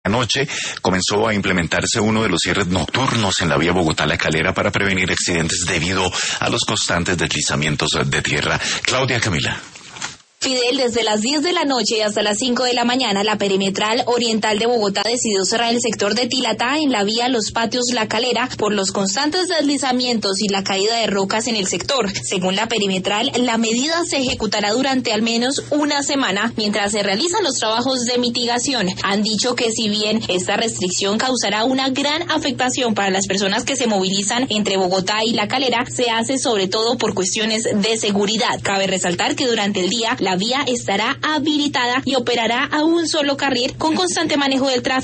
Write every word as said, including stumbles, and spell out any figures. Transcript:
Anoche comenzó a implementarse uno de los cierres nocturnos en la vía Bogotá-La Calera para prevenir accidentes debido a los constantes deslizamientos de tierra. Claudia Camila. Fidel, desde las diez de la noche hasta las cinco de la mañana, la perimetral oriental de Bogotá decidió cerrar el sector de Tilatá en la vía Los Patios La Calera por los constantes deslizamientos y la caída de rocas en el sector. Según la perimetral, la medida se ejecutará durante al menos una semana mientras se realizan los trabajos de mitigación. Han dicho que si bien esta restricción causará una gran afectación para las personas que se movilizan entre Bogotá y La Calera, se hace sobre todo por cuestiones de seguridad. Cabe resaltar que durante el día la vía estará habilitada y operará a un solo carril con constante manejo del tráfico.